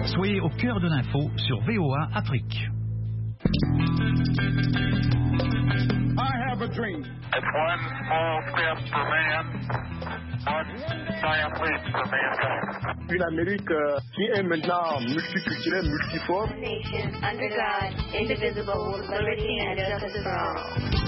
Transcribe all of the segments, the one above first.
Soyez au cœur de l'info sur VOA Afrique. I have a dream. It's one small step for man, one giant leap for mankind. Une Amérique qui est maintenant multiculturelle, multiforme. Nation under God, indivisible, with liberty and justice for all.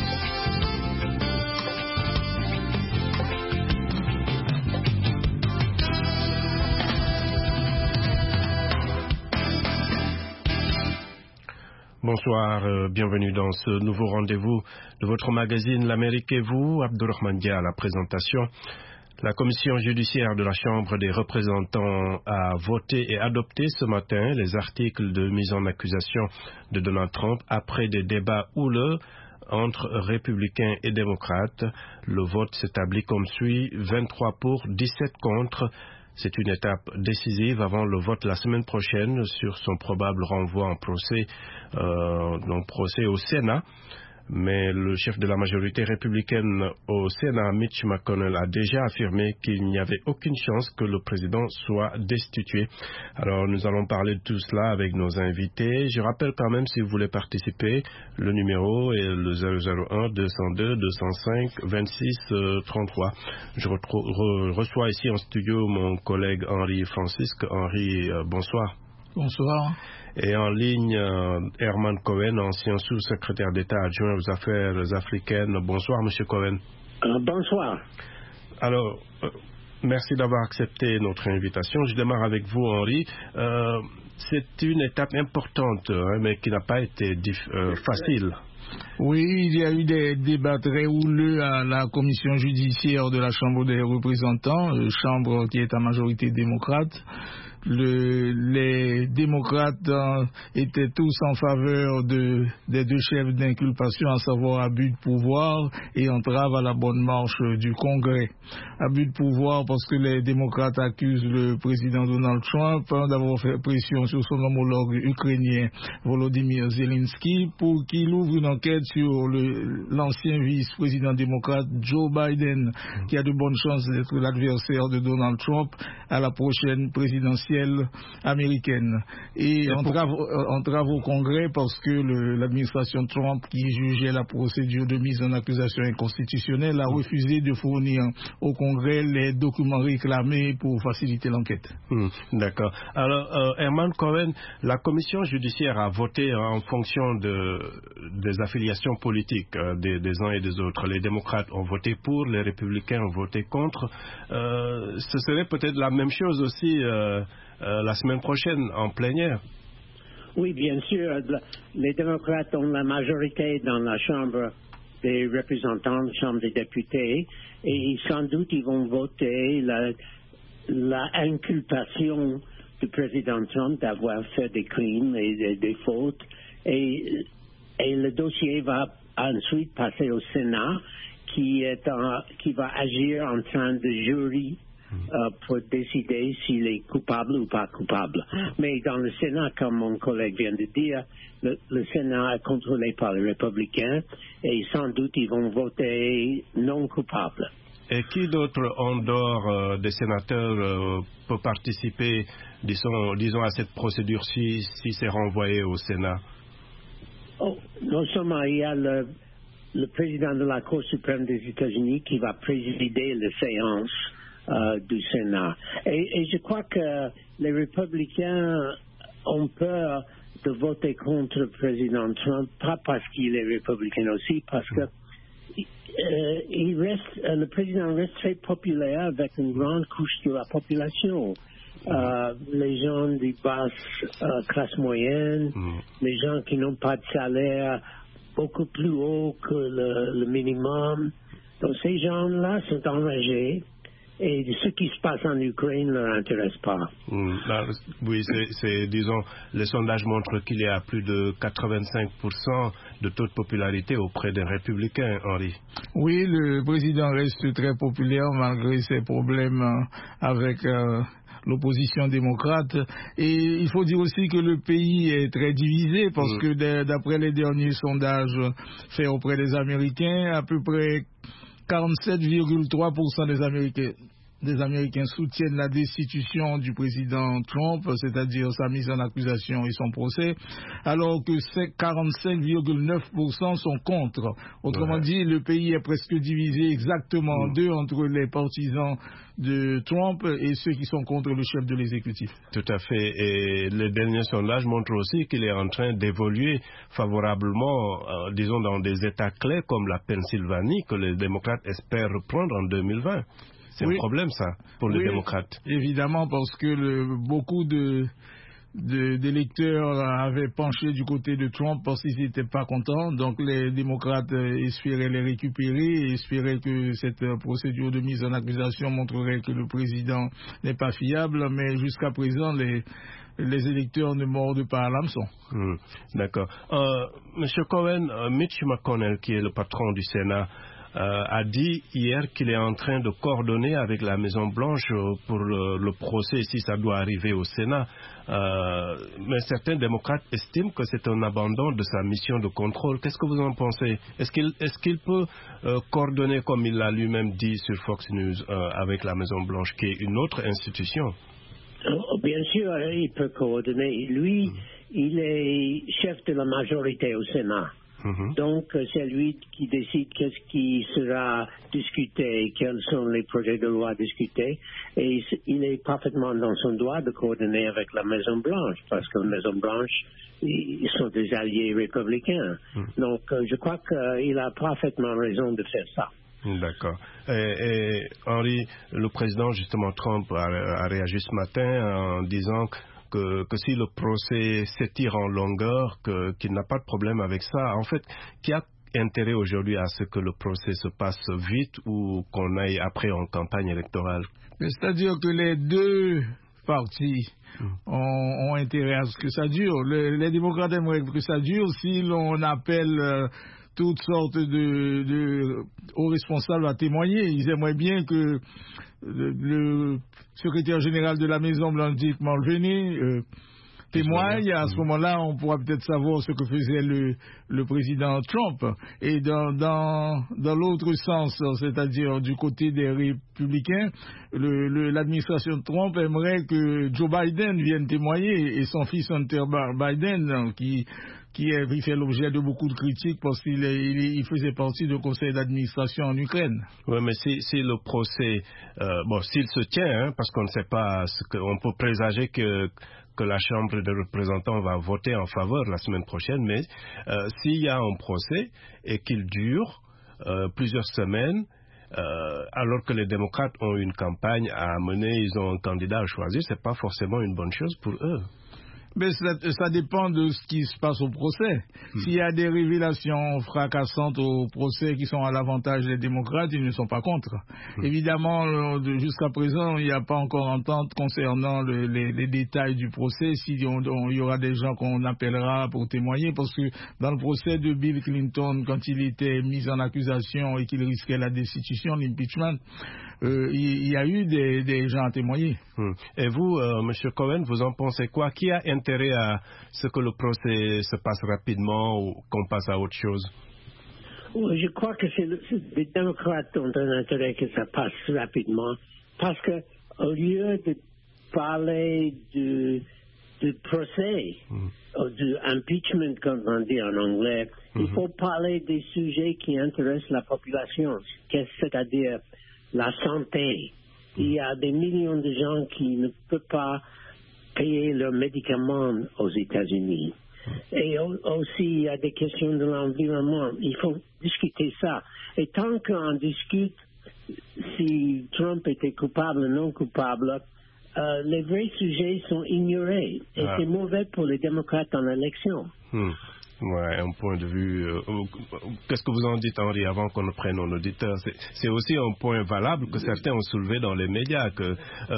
Bonsoir, bienvenue dans ce nouveau rendez-vous de votre magazine L'Amérique et vous, Abdourahmane Dia à la présentation. La commission judiciaire de la Chambre des représentants a voté et adopté ce matin les articles de mise en accusation de Donald Trump après des débats houleux entre républicains et démocrates. Le vote s'établit comme suit, 23 pour, 17 contre. C'est une étape décisive avant le vote la semaine prochaine sur son probable renvoi en procès au Sénat. Mais le chef de la majorité républicaine au Sénat, Mitch McConnell, a déjà affirmé qu'il n'y avait aucune chance que le président soit destitué. Alors nous allons parler de tout cela avec nos invités. Je rappelle quand même, si vous voulez participer, le numéro est le 001 202 205 26 33. Je reçois ici en studio mon collègue Henri Francisque. Henri, bonsoir. Bonsoir. Et en ligne, Herman Cohen, ancien sous-secrétaire d'État adjoint aux affaires africaines. Bonsoir, Monsieur Cohen. Bonsoir. Alors, merci d'avoir accepté notre invitation. Je démarre avec vous, Henri. C'est une étape importante, mais qui n'a pas été facile. Oui, il y a eu des débats très houleux à la commission judiciaire de la Chambre des représentants, chambre qui est à majorité démocrate. Les démocrates étaient tous en faveur des deux chefs d'inculpation, à savoir abus de pouvoir et entrave à la bonne marche du Congrès. Abus de pouvoir parce que les démocrates accusent le président Donald Trump d'avoir fait pression sur son homologue ukrainien Volodymyr Zelensky pour qu'il ouvre une enquête sur l'ancien vice-président démocrate Joe Biden, qui a de bonnes chances d'être l'adversaire de Donald Trump à la prochaine présidentielle américaine. Et entrave au Congrès parce que l'administration Trump, qui jugeait la procédure de mise en accusation inconstitutionnelle, a refusé de fournir au Congrès les documents réclamés pour faciliter l'enquête. D'accord. Alors, Herman Cohen, la commission judiciaire a voté en fonction des affiliations politiques des uns et des autres. Les démocrates ont voté pour, les républicains ont voté contre. Ce serait peut-être la même chose aussi la semaine prochaine en plénière. Oui, bien sûr. Les démocrates ont la majorité dans la Chambre des représentants, la Chambre des députés, et sans doute ils vont voter la inculpation du président Trump d'avoir fait des crimes et des fautes. Et le dossier va ensuite passer au Sénat, qui va agir en train de jury pour décider s'il est coupable ou pas coupable. Mais dans le Sénat, comme mon collègue vient de dire, le Sénat est contrôlé par les républicains et sans doute ils vont voter non coupable. Et qui d'autre en dehors des sénateurs peut participer, disons, à cette procédure si c'est renvoyé au Sénat? Non seulement il y a le président de la Cour suprême des États-Unis qui va présider les séances du Sénat. Et je crois que les républicains ont peur de voter contre le président Trump, pas parce qu'il est républicain aussi, parce que le président reste très populaire avec une grande couche de la population. Les gens de basse classe moyenne, les gens qui n'ont pas de salaire beaucoup plus haut que le minimum. Donc ces gens-là sont enragés. Et ce qui se passe en Ukraine ne leur intéresse pas. Oui, disons, les sondages montrent qu'il y a plus de 85% de taux de popularité auprès des républicains, Henri. Oui, le président reste très populaire malgré ses problèmes avec l'opposition démocrate. Et il faut dire aussi que le pays est très divisé parce que d'après les derniers sondages faits auprès des Américains, à peu près 47,3% des Américains des Américains soutiennent la destitution du président Trump, c'est-à-dire sa mise en accusation et son procès, alors que 45,9% sont contre. Autrement dit, le pays est presque divisé exactement en deux entre les partisans de Trump et ceux qui sont contre le chef de l'exécutif. Tout à fait. Et le dernier sondage montre aussi qu'il est en train d'évoluer favorablement, disons, dans des États clés comme la Pennsylvanie, que les démocrates espèrent reprendre en 2020. C'est un problème, ça, pour les démocrates. Évidemment, parce que beaucoup d'électeurs avaient penché du côté de Trump parce qu'ils n'étaient pas contents. Donc les démocrates espéraient les récupérer et espéraient que cette procédure de mise en accusation montrerait que le président n'est pas fiable. Mais jusqu'à présent, les électeurs ne mordent pas à l'hameçon. D'accord. Monsieur Cohen, Mitch McConnell, qui est le patron du Sénat, a dit hier qu'il est en train de coordonner avec la Maison-Blanche pour le procès si ça doit arriver au Sénat. Mais certains démocrates estiment que c'est un abandon de sa mission de contrôle. Qu'est-ce que vous en pensez? Est-ce qu'il peut coordonner, comme il l'a lui-même dit sur Fox News, avec la Maison-Blanche, qui est une autre institution? Bien sûr, il peut coordonner. Lui, il est chef de la majorité au Sénat. Donc, c'est lui qui décide qu'est-ce qui sera discuté, quels sont les projets de loi discutés. Et il est parfaitement dans son droit de coordonner avec la Maison-Blanche, parce que la Maison-Blanche, ils sont des alliés républicains. Donc, je crois qu'il a parfaitement raison de faire ça. D'accord. Et Henri, le président, justement, Trump, a réagi ce matin en disant que si le procès s'étire en longueur, qu'il n'a pas de problème avec ça. En fait, qui a intérêt aujourd'hui à ce que le procès se passe vite ou qu'on aille après en campagne électorale? C'est-à-dire que les deux partis ont intérêt à ce que ça dure. Les démocrates aimeraient que ça dure si l'on appelle toutes sortes de hauts responsables à témoigner. Ils aimeraient bien que le secrétaire général de la Maison-Blanche, Dick Mulvaney, témoigne. À ce moment-là, on pourra peut-être savoir ce que faisait le président Trump. Et dans l'autre sens, c'est-à-dire du côté des républicains, l'administration de Trump aimerait que Joe Biden vienne témoigner et son fils Hunter Biden, qui fait l'objet de beaucoup de critiques parce qu'il faisait partie du conseil d'administration en Ukraine. Oui, mais si le procès, s'il se tient, parce qu'on ne sait pas, on peut présager que la Chambre des représentants va voter en faveur la semaine prochaine, mais s'il y a un procès et qu'il dure plusieurs semaines, alors que les démocrates ont une campagne à mener, ils ont un candidat à choisir, c'est pas forcément une bonne chose pour eux. Mais ça dépend de ce qui se passe au procès. S'il y a des révélations fracassantes au procès qui sont à l'avantage des démocrates, ils ne sont pas contre. Évidemment, jusqu'à présent, il n'y a pas encore entente concernant les détails du procès, s'il y aura des gens qu'on appellera pour témoigner, parce que dans le procès de Bill Clinton, quand il était mis en accusation et qu'il risquait la destitution, l'impeachment, il y a eu des gens à témoigner. Et vous, M. Cohen, vous en pensez quoi? Qui a intérêt à ce que le procès se passe rapidement ou qu'on passe à autre chose? Je crois que les démocrates ont un intérêt que ça passe rapidement parce que au lieu de parler du procès, ou du impeachment, comme on dit en anglais, il faut parler des sujets qui intéressent la population, c'est-à-dire la santé. Il y a des millions de gens qui ne peuvent pas payer leurs médicaments aux États-Unis. Et aussi, il y a des questions de l'environnement. Il faut discuter ça. Et tant qu'on discute si Trump était coupable ou non coupable, les vrais sujets sont ignorés. Et c'est mauvais pour les démocrates en élection. Ouais, un point de vue. Qu'est-ce que vous en dites, Henri, avant qu'on ne prenne nos auditeurs? C'est aussi un point valable que certains ont soulevé dans les médias, que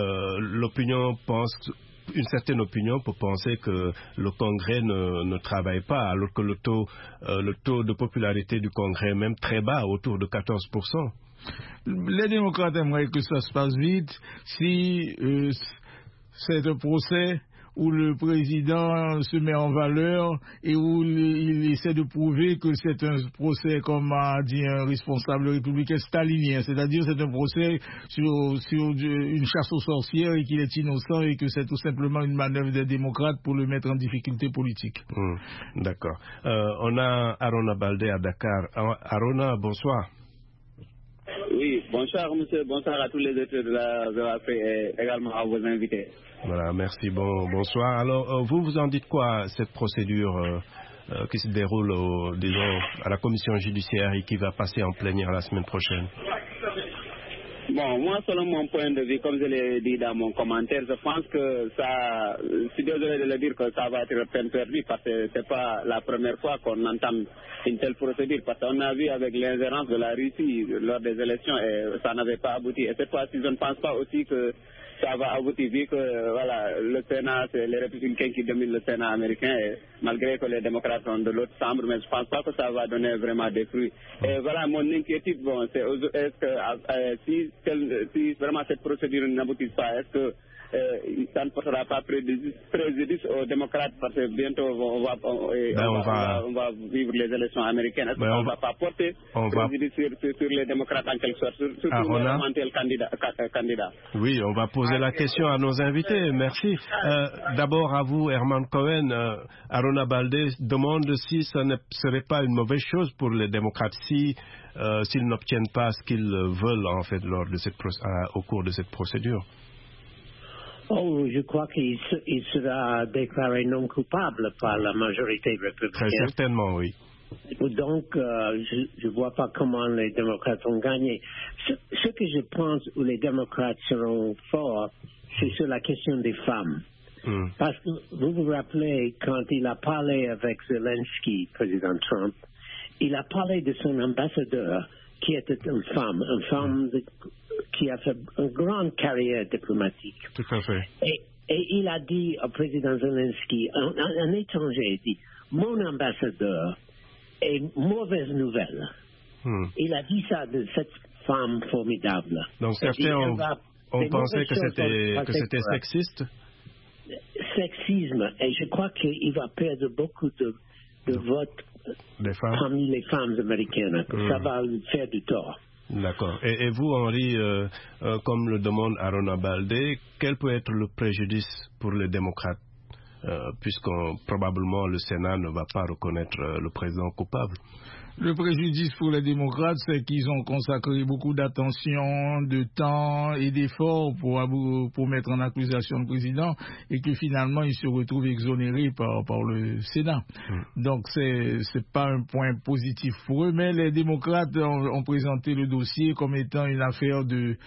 une certaine opinion peut penser que le Congrès ne travaille pas, alors que le taux de popularité du Congrès est même très bas, autour de 14%. Les démocrates aimeraient que ça se passe vite. Si c'est un procès où le président se met en valeur et où il essaie de prouver que c'est un procès, comme a dit un responsable républicain, stalinien. C'est-à-dire c'est un procès sur une chasse aux sorcières et qu'il est innocent et que c'est tout simplement une manœuvre des démocrates pour le mettre en difficulté politique. D'accord. On a Arona Baldé à Dakar. Arona, bonsoir. Oui, bonsoir monsieur, bonsoir à tous les auditeurs de la VAP et également à vos invités. Voilà, merci, bonsoir. Alors, vous en dites quoi, cette procédure qui se déroule, disons, à la commission judiciaire et qui va passer en plénière la semaine prochaine? Bon, moi, selon mon point de vue, comme je l'ai dit dans mon commentaire, je pense que ça, je suis désolé de le dire que ça va être peine perdue parce que c'est pas la première fois qu'on entame une telle procédure parce qu'on a vu avec l'ingérence de la Russie lors des élections et ça n'avait pas abouti. Et cette fois-ci, je ne pense pas aussi que ça va aboutir vu que voilà, le Sénat, c'est les républicains qui dominent le Sénat américain et malgré que les démocrates sont de l'autre chambre, mais je ne pense pas que ça va donner vraiment des fruits. Et voilà, mon inquiétude, bon, c'est est-ce que si vraiment cette procédure n'aboutit pas, est-ce que ça ne portera pas préjudice aux démocrates parce que bientôt on va vivre les élections américaines. Est-ce que ça ne va pas porter préjudice sur les démocrates en quelque sorte, surtout les éventuels candidats? Oui, on va poser la question à nos invités. Merci. D'abord à vous, Herman Cohen. Arona Baldé demande si ce ne serait pas une mauvaise chose pour les démocrates s'ils n'obtiennent pas ce qu'ils veulent en fait au cours de cette procédure. Oh, je crois qu'il sera déclaré non coupable par la majorité républicaine. Très certainement, oui. Donc, je ne vois pas comment les démocrates vont gagner. Ce que je pense où les démocrates seront forts, c'est sur la question des femmes. Parce que vous vous rappelez, quand il a parlé avec Zelensky, président Trump, il a parlé de son ambassadeur qui était une femme qui a fait une grande carrière diplomatique. Tout à fait. Et il a dit au président Zelensky, un étranger, il dit, mon ambassadeur est mauvaise nouvelle. Il a dit ça de cette femme formidable. Donc certains ont pensé que c'était sexiste? Sexisme. Et je crois qu'il va perdre beaucoup de votes parmi les femmes américaines. Ça va lui faire du tort. D'accord. Et vous, Henri, comme le demande Arona Baldé, quel peut être le préjudice pour les démocrates, puisque probablement le Sénat ne va pas reconnaître le président coupable? Le préjudice pour les démocrates, c'est qu'ils ont consacré beaucoup d'attention, de temps et d'efforts pour mettre en accusation le président et que finalement il se retrouve exonéré par le Sénat. Donc c'est pas un point positif pour eux, mais les démocrates ont présenté le dossier comme étant une affaire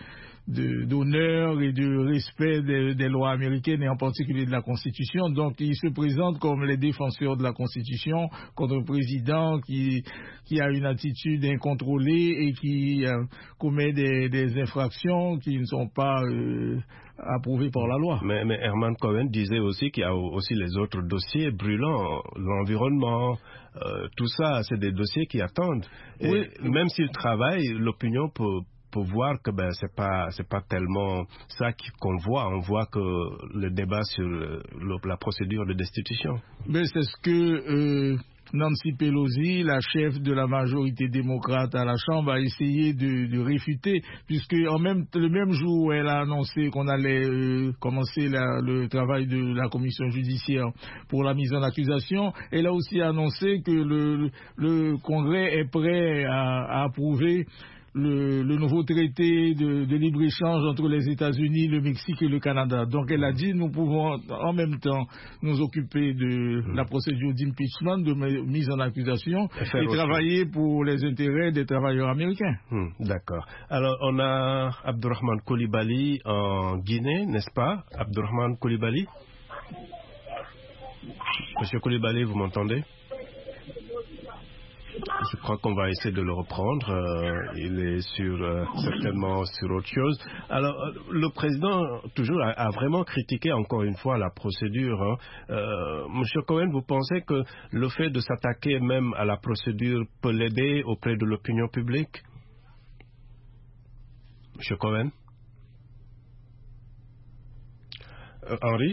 d'honneur et de respect des lois américaines et en particulier de la Constitution. Donc ils se présentent comme les défenseurs de la Constitution contre un président qui a une attitude incontrôlée et qui commet des infractions qui ne sont pas approuvées par la loi. Mais Herman Cohen disait aussi qu'il y a aussi les autres dossiers brûlants, l'environnement, tout ça, c'est des dossiers qui attendent. Et même s'ils travaillent, l'opinion pour voir que c'est pas tellement ça qu'on voit. On voit que le débat sur la procédure de destitution. Mais c'est ce que Nancy Pelosi, la chef de la majorité démocrate à la Chambre, a essayé de réfuter, puisque le même jour où elle a annoncé qu'on allait commencer le travail de la commission judiciaire pour la mise en accusation, elle a aussi annoncé que le Congrès est prêt à approuver le nouveau traité de libre-échange entre les États-Unis, le Mexique et le Canada. Donc elle a dit nous pouvons en même temps nous occuper de la procédure d'impeachment, de mise en accusation et travailler pour les intérêts des travailleurs américains. D'accord. Alors on a Abdurrahman Coulibaly en Guinée, n'est-ce pas? Abdurrahman Coulibaly? Monsieur Coulibaly, vous m'entendez? Je crois qu'on va essayer de le reprendre. Il est certainement sur autre chose. Alors, le président, toujours, a vraiment critiqué encore une fois la procédure. Monsieur Cohen, vous pensez que le fait de s'attaquer même à la procédure peut l'aider auprès de l'opinion publique? Monsieur Cohen? Henri?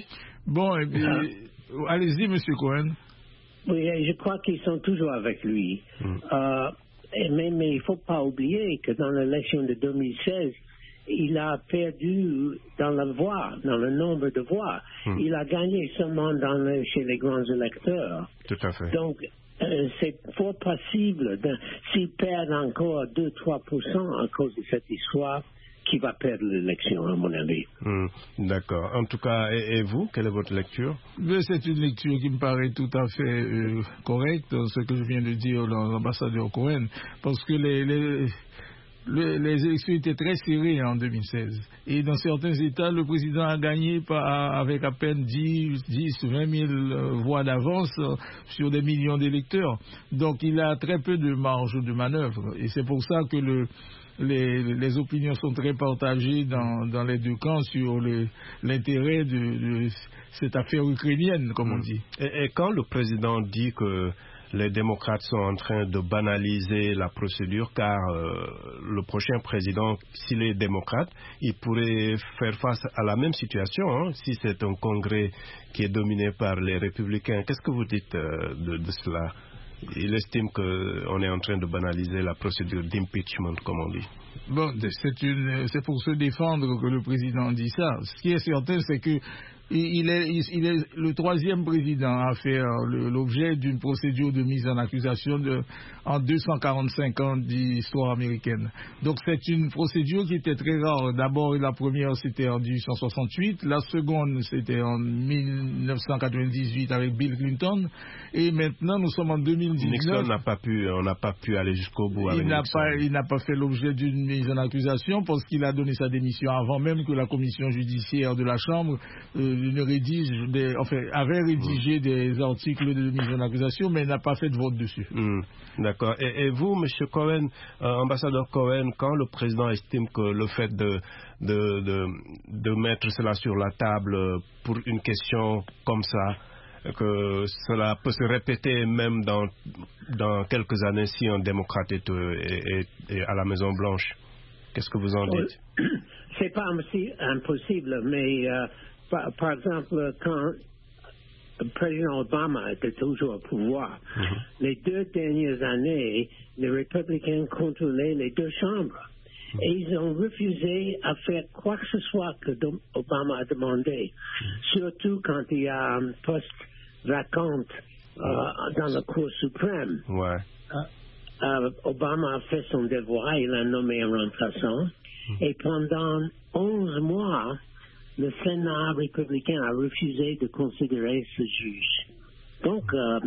Bon, allez-y, M. Cohen. Oui, je crois qu'ils sont toujours avec lui. Mais il ne faut pas oublier que dans l'élection de 2016, il a perdu dans la voix, dans le nombre de voix. Il a gagné seulement chez les grands électeurs. Tout à fait. Donc, c'est fort possible, s'il perd encore 2-3% à cause de cette histoire, qu'il va perdre l'élection, à mon avis. D'accord. En tout cas, et vous, quelle est votre lecture? C'est une lecture qui me paraît tout à fait correcte, ce que je viens de dire l'ambassadeur Cohen, parce que les élections étaient très serrées en 2016. Et dans certains États, le président a gagné avec à peine 20 000 voix d'avance sur des millions d'électeurs. Donc il a très peu de marge de manœuvre. Et c'est pour ça que les opinions sont très partagées dans les deux camps sur l'intérêt de cette affaire ukrainienne, comme on dit. Et quand le président dit que les démocrates sont en train de banaliser la procédure, car le prochain président, s'il est démocrate, il pourrait faire face à la même situation, si c'est un congrès qui est dominé par les républicains. Qu'est-ce que vous dites de cela? Il estime qu'on est en train de banaliser la procédure d'impeachment, comme on dit. Bon, c'est pour se défendre que le président dit ça. Ce qui est certain, c'est que il est le troisième président à faire l'objet d'une procédure de mise en accusation en 245 ans d'histoire américaine. Donc c'est une procédure qui était très rare. D'abord, la première c'était en 1868, la seconde c'était en 1998 avec Bill Clinton, et maintenant nous sommes en 2019. Nixon on n'a pas pu aller jusqu'au bout avec Nixon. Il n'a pas fait l'objet d'une mise en accusation parce qu'il a donné sa démission avant même que la commission judiciaire de la Chambre avait rédigé des articles de mise en accusation, mais n'a pas fait de vote dessus. D'accord. Et vous, M. Cohen, ambassadeur Cohen, quand le président estime que le fait de mettre cela sur la table pour une question comme ça, que cela peut se répéter même dans quelques années si un démocrate est à la Maison Blanche, qu'est-ce que vous en dites? C'est pas impossible, mais par exemple, quand le président Obama était toujours au pouvoir, les 2 dernières années, les républicains contrôlaient les 2 chambres. Et ils ont refusé à faire quoi que ce soit que Obama a demandé, surtout quand il y a un poste vacant dans la Cour suprême. Obama a fait son devoir, il a nommé un remplaçant, et pendant 11 mois, le Sénat républicain a refusé de considérer ce juge. Donc,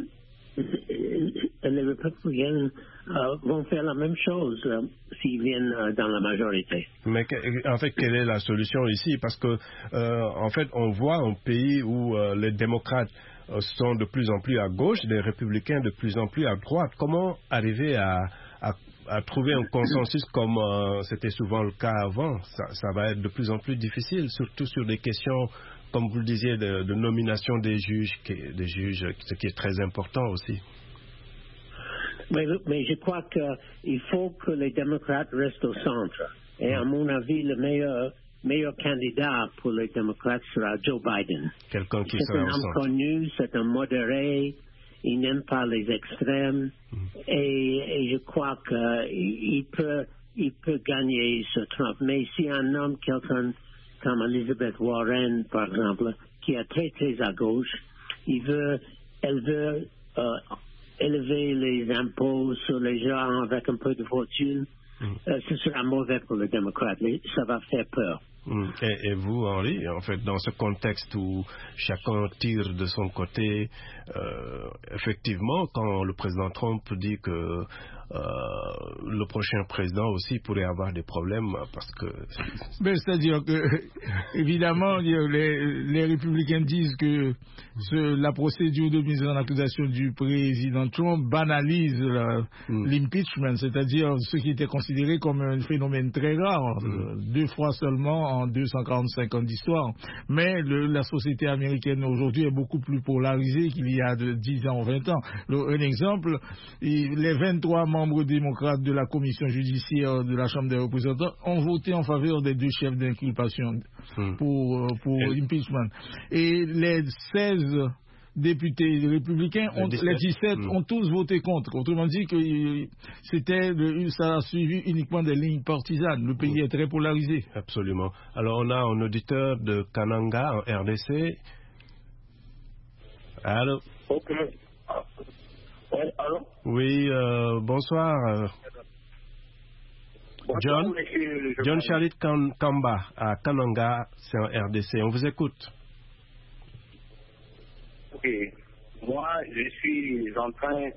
les républicains vont faire la même chose s'ils viennent dans la majorité. Mais en fait, quelle est la solution ici? Parce que, en fait, on voit un pays où les démocrates sont de plus en plus à gauche, les républicains de plus en plus à droite. Comment arriver à trouver un consensus comme c'était souvent le cas avant? Ça va être de plus en plus difficile, surtout sur des questions, comme vous le disiez, de nomination des juges, ce qui est très important aussi. Mais je crois qu'il faut que les démocrates restent au centre. Et à mon avis, le meilleur candidat pour les démocrates sera Joe Biden. Quelqu'un qui sera au centre. C'est un homme connu, c'est un modéré, il n'aime pas les extrêmes, et je crois qu'il peut gagner ce Trump. Mais si un homme, quelqu'un comme Elizabeth Warren, par exemple, qui est très très à gauche, elle veut élever les impôts sur les gens avec un peu de fortune, ce sera mauvais pour les démocrates. Ça va faire peur. Et vous, Henri, en fait, dans ce contexte où chacun tire de son côté, effectivement, quand le président Trump dit que le prochain président aussi pourrait avoir des problèmes parce que... C'est-à-dire que, évidemment, les républicains disent que la procédure de mise en accusation du président Trump banalise l'impeachment, c'est-à-dire ce qui était considéré comme un phénomène très rare, 2 fois seulement en 245 ans d'histoire. Mais la société américaine aujourd'hui est beaucoup plus polarisée qu'il y a 10 ans ou 20 ans. Un exemple, les 23 membres membres démocrates de la commission judiciaire de la Chambre des représentants ont voté en faveur des 2 chefs d'inculpation pour impeachment. Et les 16 députés républicains, les 17 ont tous voté contre. Autrement dit que ça a suivi uniquement des lignes partisanes. Le pays est très polarisé. Absolument. Alors on a un auditeur de Kananga en RDC. Allô? Ok. Oui, allô? Oui, bonsoir. John Chalit Kamba à Kananga, c'est en RDC. On vous écoute. Ok. Moi, je suis en train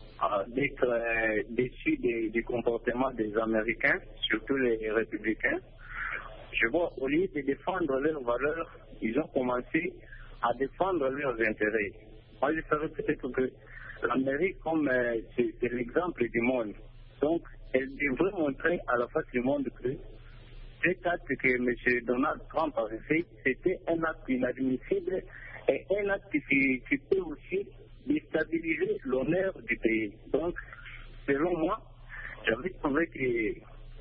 d'être déçu du comportement des Américains, surtout les républicains. Je vois, au lieu de défendre leurs valeurs, ils ont commencé à défendre leurs intérêts. Moi, je savais peut-être que l'Amérique, comme c'est l'exemple du monde, donc elle devrait montrer à la face du monde que cet acte que M. Donald Trump avait fait, c'était un acte inadmissible et un acte qui peut aussi déstabiliser l'honneur du pays. Donc, selon moi, j'avais trouvé que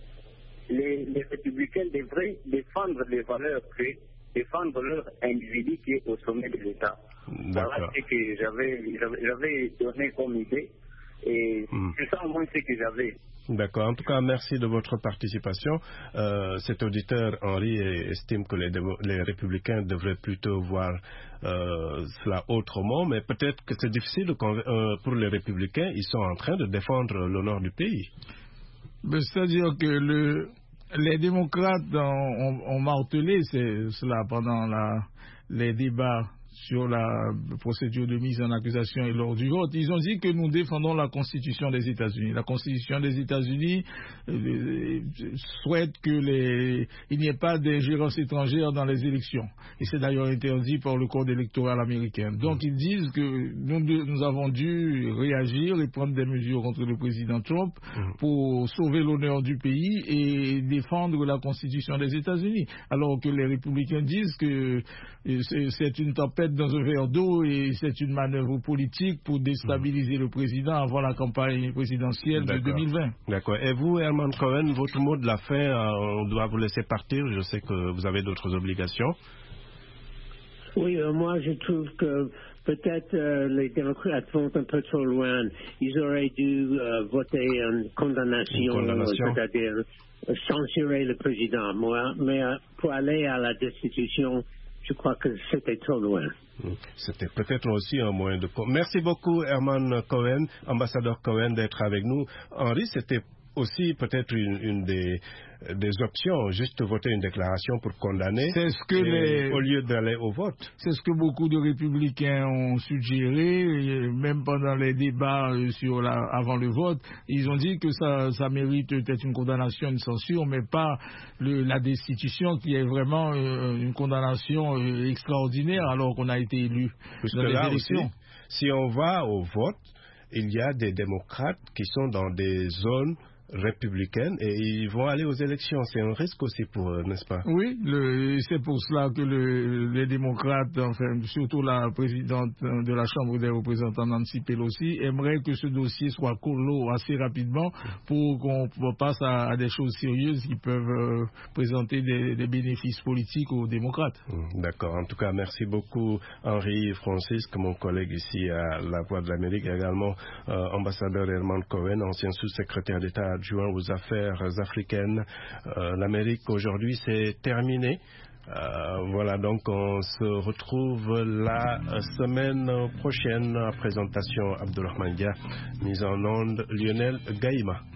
les républicains devraient défendre les valeurs, défendre leur individu qui est au sommet de l'État. Voilà ce que j'avais donné comme idée et c'est ça au moins ce que j'avais. D'accord. En tout cas, merci de votre participation. Cet auditeur, Henri, estime que les républicains devraient plutôt voir cela autrement, mais peut-être que c'est difficile pour les républicains. Ils sont en train de défendre l'honneur du pays. C'est-à-dire que les démocrates ont martelé cela pendant les débats sur la procédure de mise en accusation et lors du vote. Ils ont dit que nous défendons la Constitution des États-Unis. La Constitution des États-Unis souhaite qu'il n'y ait pas d'ingérence étrangère dans les élections. Et c'est d'ailleurs interdit par le Code électoral américain. Donc ils disent que nous avons dû réagir et prendre des mesures contre le président Trump pour sauver l'honneur du pays et défendre la Constitution des États-Unis. Alors que les républicains disent que c'est une tempête dans un verre d'eau et c'est une manœuvre politique pour déstabiliser le président avant la campagne présidentielle de 2020. D'accord. Et vous, Herman Cohen, votre mot de la fin, on doit vous laisser partir. Je sais que vous avez d'autres obligations. Oui, moi je trouve que peut-être les démocrates vont un peu trop loin. Ils auraient dû voter une condamnation. C'est-à-dire censurer le président. Mais pour aller à la destitution, je crois que c'était trop loin. C'était peut-être aussi un moyen de... Merci beaucoup, Herman Cohen, ambassadeur Cohen, d'être avec nous. Henri, c'était aussi peut-être une des options, juste voter une déclaration pour condamner au lieu d'aller au vote. C'est ce que beaucoup de républicains ont suggéré, même pendant les débats avant le vote. Ils ont dit que ça mérite peut-être une condamnation, une censure, mais pas la destitution qui est vraiment une condamnation extraordinaire alors qu'on a été élu dans les élections. Aussi, si on va au vote, il y a des démocrates qui sont dans des zones républicaines et ils vont aller aux élections. C'est un risque aussi pour eux, n'est-ce pas? Oui, c'est pour cela que les démocrates, enfin, surtout la présidente de la Chambre des représentants, Nancy Pelosi, aimerait que ce dossier soit clos assez rapidement pour qu'on passe à des choses sérieuses qui peuvent présenter des bénéfices politiques aux démocrates. D'accord. En tout cas, merci beaucoup Henri Francisque, mon collègue ici à La Voix de l'Amérique, et également ambassadeur Herman Cohen, ancien sous-secrétaire d'État adjoint aux affaires africaines. L'Amérique aujourd'hui, c'est terminé. Voilà, donc on se retrouve la semaine prochaine. Présentation Abdourahmane Dia, mise en onde Lionel Gaïma.